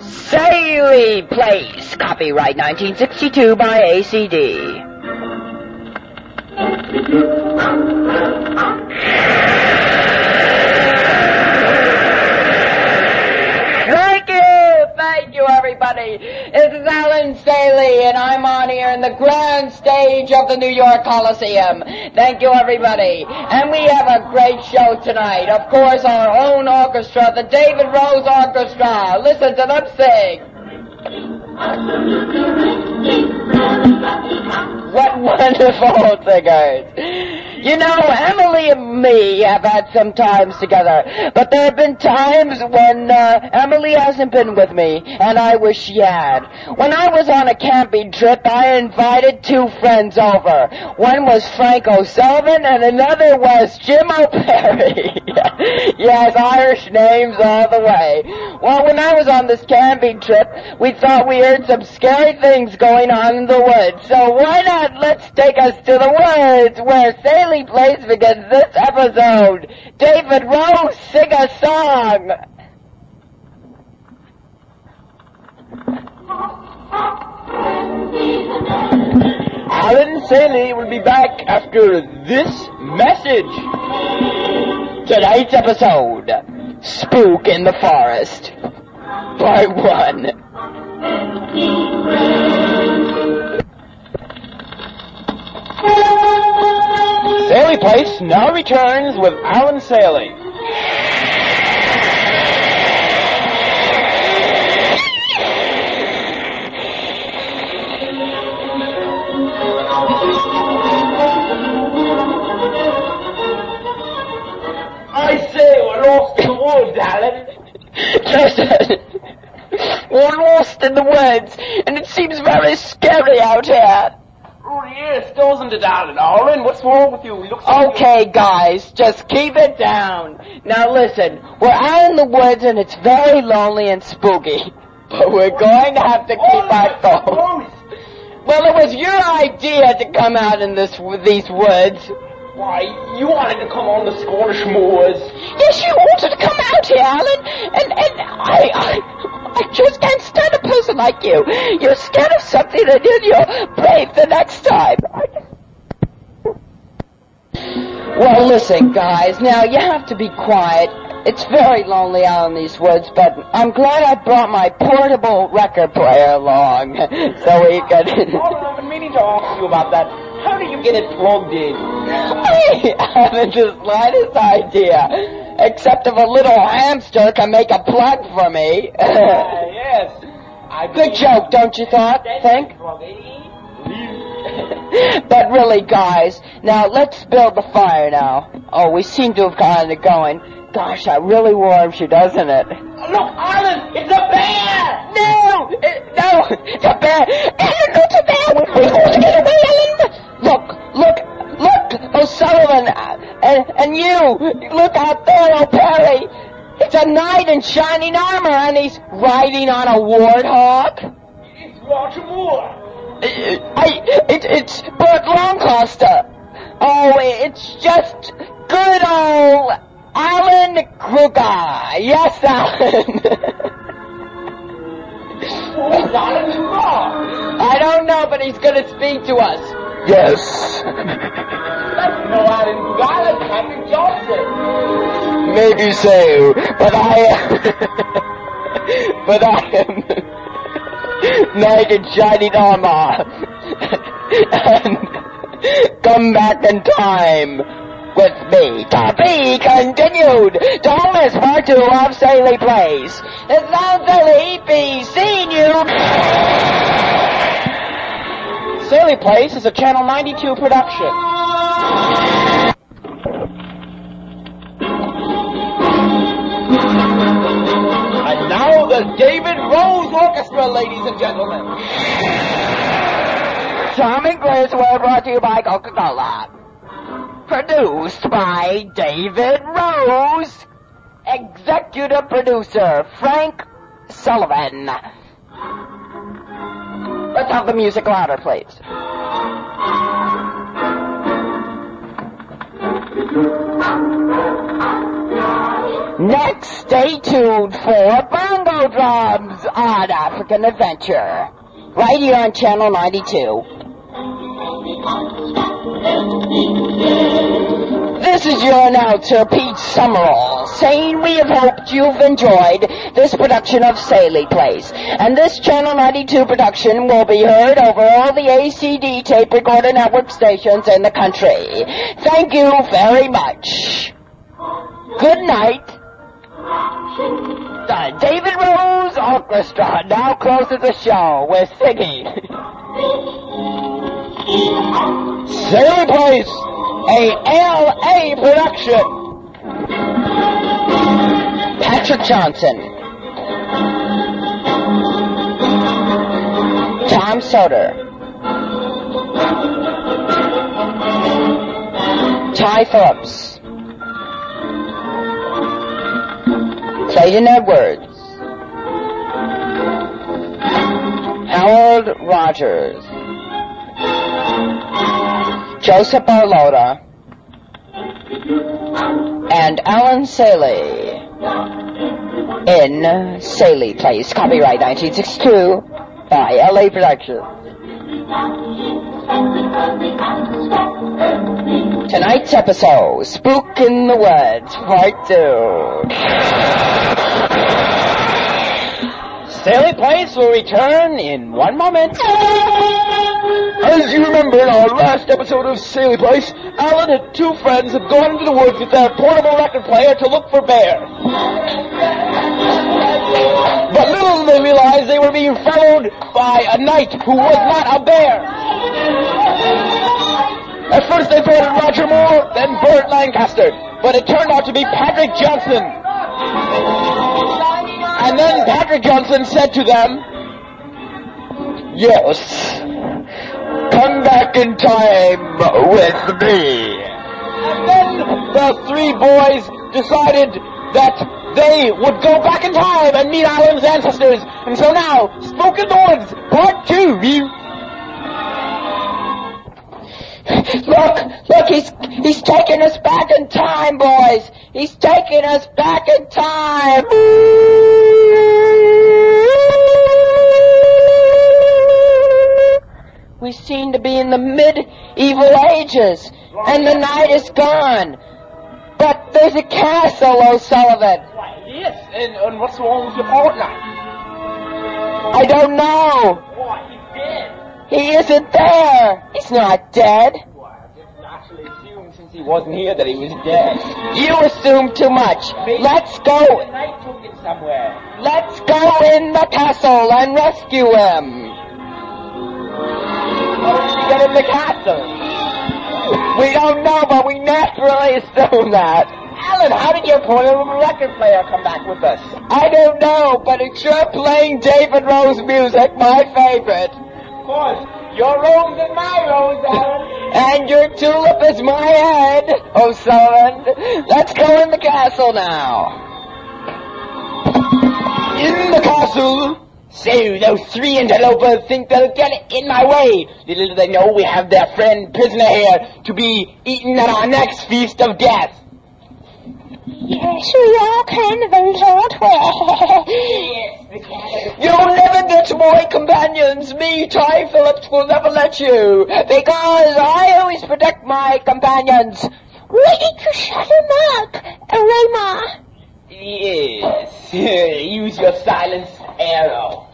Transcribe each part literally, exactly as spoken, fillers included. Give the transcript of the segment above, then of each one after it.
Saley Place, copyright nineteen sixty-two by A C D. Thank you, thank you everybody. This is Alan Saley and I'm on here in the grand stage of the New York Coliseum. Thank you everybody. And we have a great show tonight. Of course our own orchestra, the David Rose Orchestra. Listen to them sing. What wonderful singers. You know, Emily and me have had some times together, but there have been times when uh, Emily hasn't been with me, and I wish she had. When I was on a camping trip, I invited two friends over. One was Frank O'Sullivan, and another was Jim O'Perry. Yes, Irish names all the way. Well, when I was on this camping trip, we thought we heard some scary things going on in the woods. So why not let's take us to the woods where Saley Place begins this episode. David Rose, sing a song. Alan Saley will be back after this message. Tonight's episode, Spook in the Forest, Part one. Saley Place now returns with Alan Saley. I say, we're lost in the woods, Alan. Listen, we're lost in the woods, and it seems very scary out here. Oh, yes, doesn't it, Alan? Alan, what's wrong with you? you look so Okay, guys, just keep it down. Now listen, we're out in the woods, and it's very lonely and spooky. But we're going to have to keep oh, our thoughts. Well, it was your idea to come out in this these woods. Why, you wanted to come on the Scottish moors. Yes, you wanted to come out here, Alan, and, and I, I, I just can't stand a person like you. You're scared of something and then you're brave the next time. Well, listen, guys, now you have to be quiet. It's very lonely out in these woods, but I'm glad I brought my portable record player along so we could... Oh, I've been meaning to ask you about that. How do you get it plugged in? I haven't the slightest idea, except if a little hamster can make a plug for me. uh, yes. I Good joke, don't you thought? Think? But really, guys, now let's build the fire now. Oh, we seem to have gotten it going. Gosh, that really warms you, doesn't it? Look, Alan, it's a bear! No! It, no! The bear! Alan, not a bear! We're going to get away, Alan! Look, look, look, O'Sullivan, and, and you, look out there, O'Perry. It's a knight in shining armor, and he's riding on a warthog. It's Roger Moore. I, it, it's Burt Lancaster. Oh, it's just good old Alan Kruger. Yes, Alan. Who's Alan Kruger? I don't know, but he's going to speak to us. Yes. That's no Alan Kruger. That's Captain Johnson. Maybe so, but I... But I am knight in shining armor. And come back in time with me. To be continued. Don't miss part two of Saley Place. It's not Saley, be seeing you. Saley Place is a Channel ninety-two production. And now the David Rose Orchestra, ladies and gentlemen. Charming Grace were brought to you by Coca-Cola. Produced by David Rose. Executive producer, Frank Sullivan. Let's have the music louder, please. Next, stay tuned for Bongo Melodramas on African Adventure. Right here on Channel ninety-two. This is your announcer, Pete Summerall, saying we have hoped you've enjoyed this production of Saley Place. And this Channel ninety-two production will be heard over all the A C D tape recorder network stations in the country. Thank you very much. Good night. The David Rose Orchestra now closes the show with singing Saley Place, a L A production. Patrick Johnson, Tom Soder, Ty Phillips, Clayton Edwards, Howard Rogers, Joseph Barlotta, and Alan Saley in Saley Place. Copyright nineteen sixty-two by L A Productions. Tonight's episode, Spook in the Woods, Part two. Saley Place will return in one moment. As you remember in our last episode of Saley Place, Alan and two friends had gone into the woods with their portable record player to look for bears. But little did they realize they were being followed by a knight who was not a bear. At first they thought it was Roger Moore, then Burt Lancaster, but it turned out to be Patrick Johnson. And then Patrick Johnson said to them, "Yes, come back in time with me." And then the three boys decided that they would go back in time and meet Alan's ancestors. And so now, Spook in the Woods, Part two. Look, look, he's he's taking us back in time, boys. He's taking us back in time. We seem to be in the medieval ages, and the night is gone. But there's a castle, O'Sullivan. Yes, and, and what's wrong with your fortnight? I don't know. Why, he's dead. He isn't there. He's not dead. Well, I just naturally assumed since he wasn't here that he was dead. You assume too much. Maybe Let's go. The night took him somewhere. Let's go in the castle and rescue him. How did he get in the castle? We don't know, but we naturally assume that. Alan, how did your portable record player come back with us? I don't know, but it's sure playing David Rose music, my favorite. Of course, your rose and my rose, Alan. And your tulip is my head, O'Sullivan. Let's go in the castle now. In the castle. So, those three interlopers think they'll get in my way. Little do they know we have their friend prisoner here to be eaten at our next feast of death. Yes, we are cannibals, aren't we? Yes, the You'll never get my companions. Me, Ty Phillips, will never let you. Because I always protect my companions. We need to shut him up, Aroma. Yes, use your silence arrow.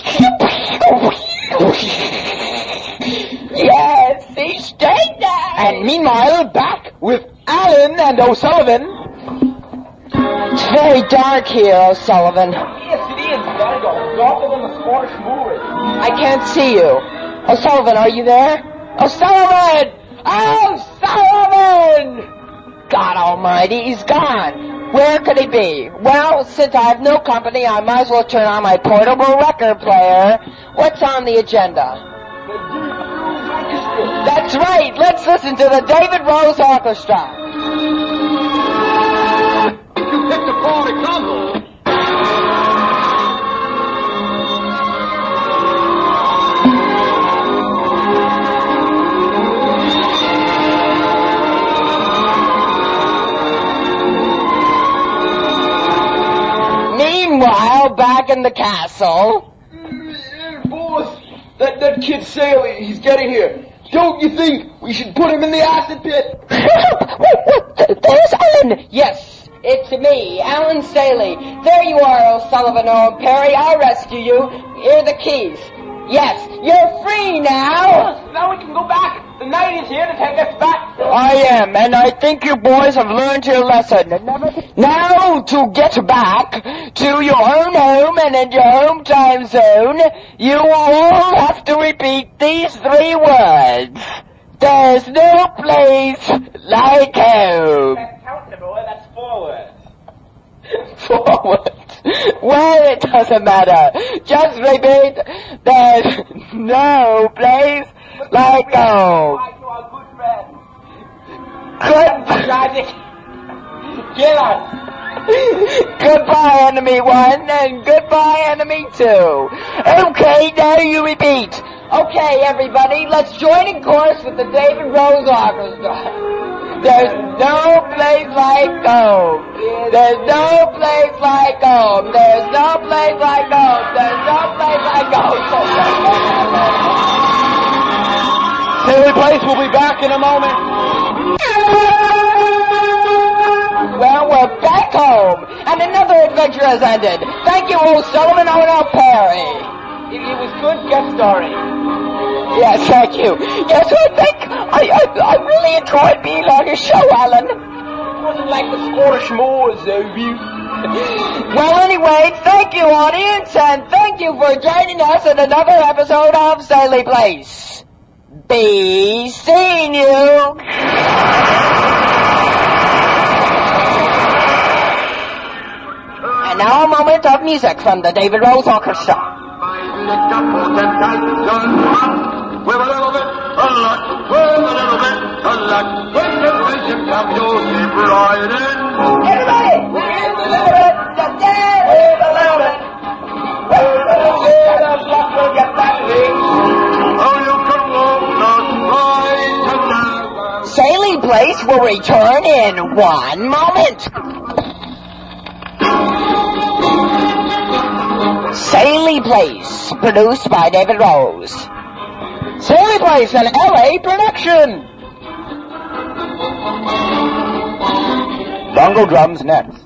Yes, he's dead now. And meanwhile, back with Alan and O'Sullivan. It's very dark here, O'Sullivan. Yes, it is. Gotta go. Darker than the Scottish moors. I can't see you. O'Sullivan, are you there? O'Sullivan! O'Sullivan! God almighty, he's gone. Where could he be? Well, since I have no company, I might as well turn on my portable record player. What's on the agenda? That's right. Let's listen to the David Rose Orchestra. You picked a quality combo. Meanwhile, back back in the castle. Boss, that, that kid Saley, he's getting here. Don't you think we should put him in the acid pit? There's Ellen. Yes, it's me, Alan Saley. There you are, O'Sullivan Owen Perry. I'll rescue you. Here are the keys. Yes, you're free now. Now we can go back. The knight is here to take us back. I am, and I think you boys have learned your lesson. Never... Now, to get back to your own home and in your home time zone, you all have to repeat these three words. There's no place like home. That's counting, boy. That's four words. Forward. Well, it doesn't matter. Just repeat, there's no place like home. Good. Tragic. Get us. Goodbye, enemy one, and goodbye, enemy two. Okay, now you repeat. Okay, everybody, let's join in chorus with the David Rose Orchestra. There's no place like home. There's no place like home. There's no place like home. There's no place like home. Saley Place will be back in a moment. Well, we're back home, and another adventure has ended. Thank you, O'Sullivan Owen Perry. It, it was good guest starring. Yes, thank you. Yes, I think I, I, I really enjoyed being on your show, Alan. It wasn't like the Scottish Moors, though, you. Well, anyway, thank you, audience, and thank you for joining us in another episode of Saley Place. Be seeing you. And now a moment of music from the David Rose Orchestra. With a little bit of luck, with a little bit of luck, with the vision come, you'll keep riding. Everybody! With a little bit of dance! With a little bit! With a little bit of luck, we'll get that ring. Oh, you can walk the ride together. Saley Place will return in one moment. Saley Place, produced by David Rose. Saley Place, an L A production. Bongo drums next.